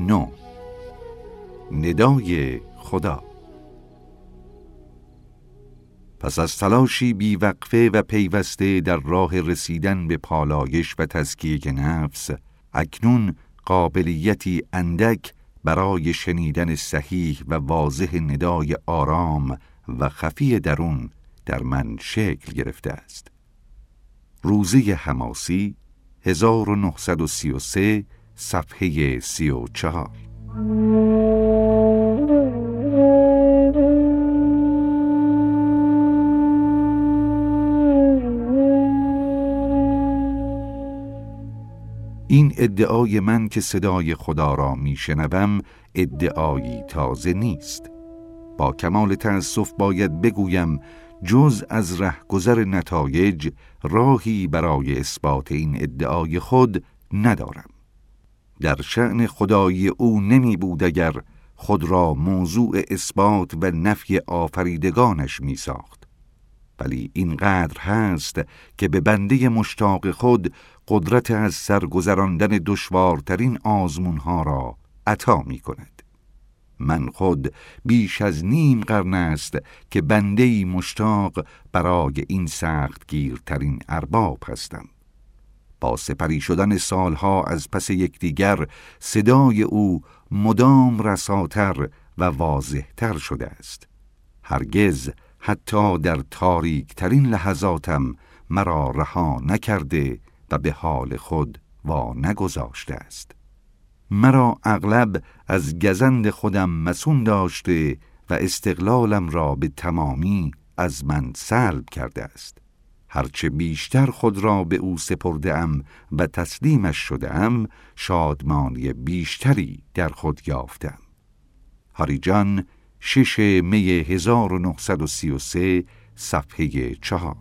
9. ندای خدا. پس از تلاشی بیوقفه و پیوسته در راه رسیدن به پالایش و تزکیه نفس، اکنون قابلیتی اندک برای شنیدن صحیح و واضح ندای آرام و خفی درون در من شکل گرفته است. روزه حماسی 1933 صفحه 34. این ادعای من که صدای خدا را میشنوم ادعایی تازه نیست. با کمال تأسف باید بگویم جز از رهگذر نتایج راهی برای اثبات این ادعای خود ندارم. در شأن خدایی او نمی بود اگر خود را موضوع اثبات و نفی آفریدگانش می ساخت. ولی اینقدر هست که به بنده مشتاق خود قدرت از سرگذراندن دشوارترین آزمونها را عطا می کند. من خود بیش از نیم قرن است که بنده‌ای مشتاق برای این سختگیرترین ارباب هستم. با سپری شدن سالها از پس یکدیگر صدای او مدام رساتر و واضحتر شده است. هرگز حتی در تاریک ترین لحظاتم مرا رها نکرده و به حال خود وا نگذاشته است. مرا اغلب از گزند خودم مسون داشته و استقلالم را به تمامی از من سلب کرده است. هرچه بیشتر خود را به او سپرده‌ام و تسلیمش شده‌ام، شادمانی بیشتری در خود یافتم. هاریجان 6 می 1933 صفحه 4.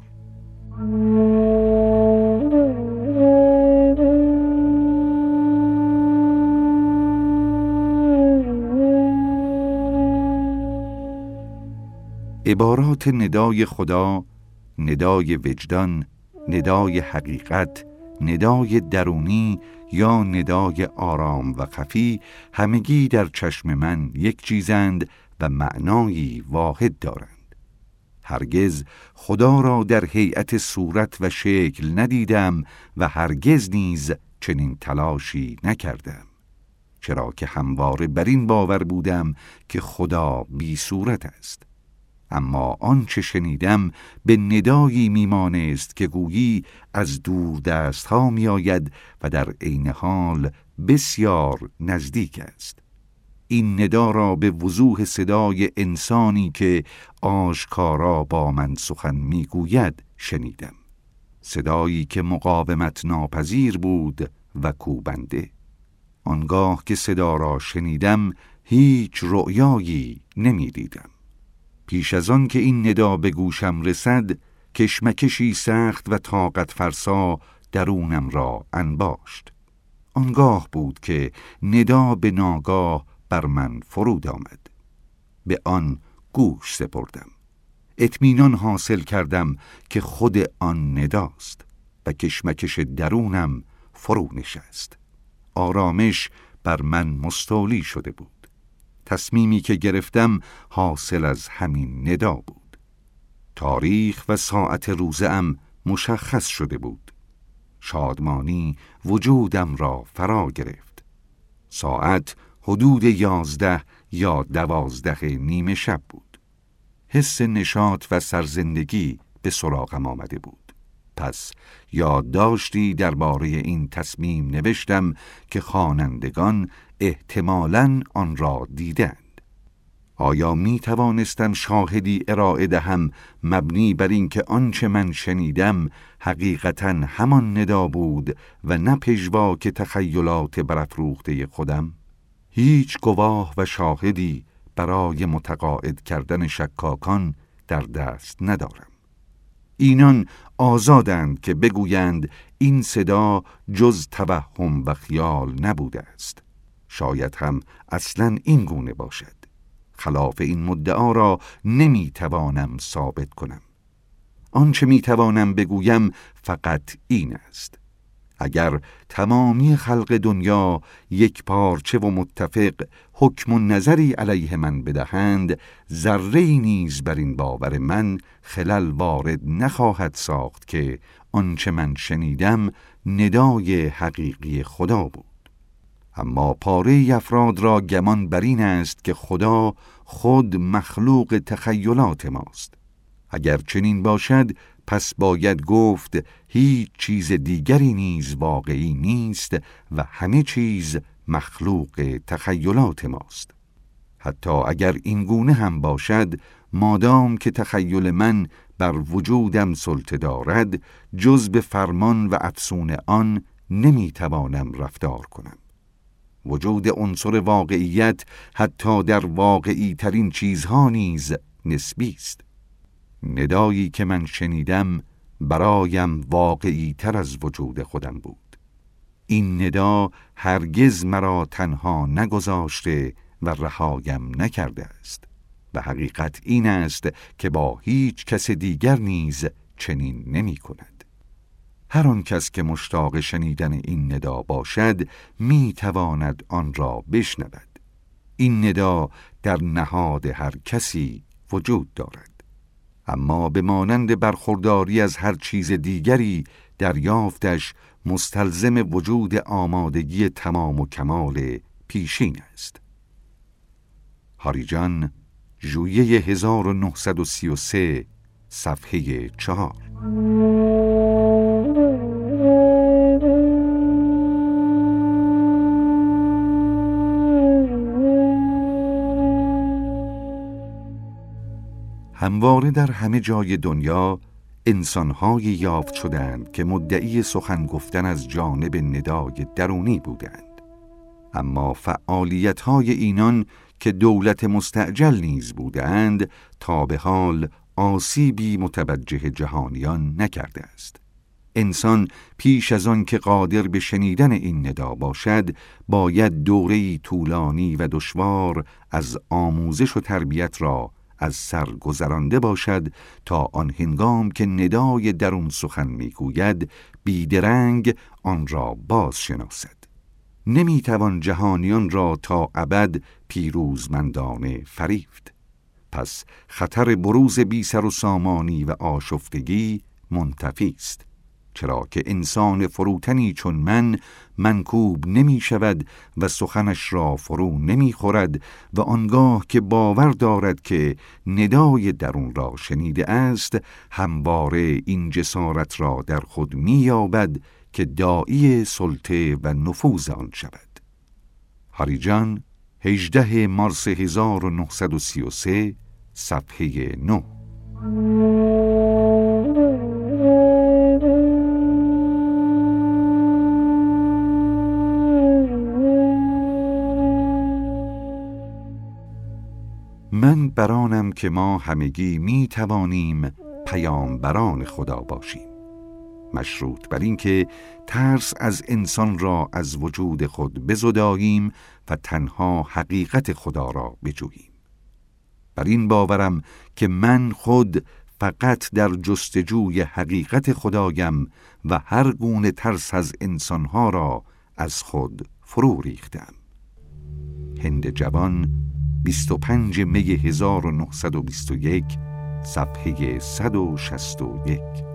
عبارات ندای خدا، ندای وجدان، ندای حقیقت، ندای درونی یا ندای آرام و خفی همگی در چشم من یک چیزند و معنایی واحد دارند. هرگز خدا را در هیئت صورت و شکل ندیدم و هرگز نیز چنین تلاشی نکردم، چرا که همواره بر این باور بودم که خدا بی صورت است. اما آنچه شنیدم به ندایی میمانست که گویی از دور دست ها می آید و در عین حال بسیار نزدیک است. این ندا را به وضوح صدای انسانی که آشکارا با من سخن میگوید شنیدم. صدایی که مقاومت ناپذیر بود و کوبنده. آنگاه که صدا را شنیدم هیچ رؤیایی نمی دیدم. پیش از آن که این ندا به گوشم رسد، کشمکشی سخت و طاقت فرسا درونم را انباشت. آنگاه بود که ندا به ناگاه بر من فرود آمد. به آن گوش سپردم. اطمینان حاصل کردم که خود آن نداست و کشمکش درونم فرو نشست. آرامش بر من مستولی شده بود. تصمیمی که گرفتم حاصل از همین ندا بود. تاریخ و ساعت روزه‌ام مشخص شده بود. شادمانی وجودم را فرا گرفت. ساعت حدود 11 یا 12 نیمه شب بود. حس نشاط و سرزندگی به سراغم آمده بود. پس یادداشتی درباره این تصمیم نوشتم که خوانندگان احتمالاً آن را دیدند. آیا می توانستم شاهدی ارائه دهم مبنی بر اینکه آنچه من شنیدم حقیقتاً همان ندا بود و نه پژواک تخیلات برافروخته خودم؟ هیچ گواه و شاهدی برای متقاعد کردن شکاکان در دست ندارم. اینان آزادند که بگویند این صدا جز توهم و خیال نبوده است. شاید هم اصلاً این گونه باشد. خلاف این مدعا را نمیتوانم ثابت کنم. آنچه میتوانم بگویم فقط این است: اگر تمامی خلق دنیا یک پارچه و متفق حکم و نظری علیه من بدهند، ذره‌ای نیز بر این باور من خلل وارد نخواهد ساخت که آنچه من شنیدم ندای حقیقی خدا بود. اما پاره افراد را گمان بر این است که خدا خود مخلوق تخیلات ماست. اگر چنین باشد پس باید گفت هیچ چیز دیگری نیز واقعی نیست و همه چیز مخلوق تخیلات ماست. حتی اگر این گونه هم باشد، مادام که تخیل من بر وجودم سلطه دارد، جز به فرمان و افسون آن نمیتوانم رفتار کنم. وجود عنصر واقعیت حتی در واقعی ترین چیزها نیز نسبی است. ندایی که من شنیدم برایم واقعی تر از وجود خودم بود. این ندا هرگز مرا تنها نگذاشته و رهایم نکرده است و حقیقت این است که با هیچ کس دیگر نیز چنین نمی کند. هر آن کس که مشتاق شنیدن این ندا باشد می تواند آن را بشنود. این ندا در نهاد هر کسی وجود دارد، اما به مانند برخورداری از هر چیز دیگری دریافتش مستلزم وجود آمادگی تمام و کمال پیشین است. هاریجان، ژوئیه 1933، صفحه 4. همواره در همه جای دنیا انسان‌هایی یافت شدند که مدعی سخن گفتن از جانب ندای درونی بودند، اما فعالیت‌های اینان که دولت مستعجل نیز بودند تا به حال آسیبی متوجه جهانیان نکرده است. انسان پیش از آن که قادر به شنیدن این ندا باشد، باید دوره‌ای طولانی و دشوار از آموزش و تربیت را از سر گذرانده باشد تا آن هنگام که ندای درون سخن میگوید بیدرنگ آن را باز شناسد. نمیتوان جهانیان را تا ابد پیروزمندانه فریفت. پس خطر بروز بی سر و سامانی و آشفتگی منتفی است، چرا که انسان فروتنی چون من منکوب نمی شود و سخنش را فرو نمی خورد و آنگاه که باور دارد که ندای درون را شنیده است، همواره این جسارت را در خود می یابد که داعی سلطه و نفوذ آن شود. هاریجان، 18 مارس 1933، صفحه 9. من برانم که ما همگی می توانیم پیامبران خدا باشیم، مشروط بر این که ترس از انسان را از وجود خود بزداییم و تنها حقیقت خدا را بجوییم. بر این باورم که من خود فقط در جستجوی حقیقت خدایم و هر گونه ترس از انسانها را از خود فرو ریختم. هند جوان، 25 می 1921، صفحه 161.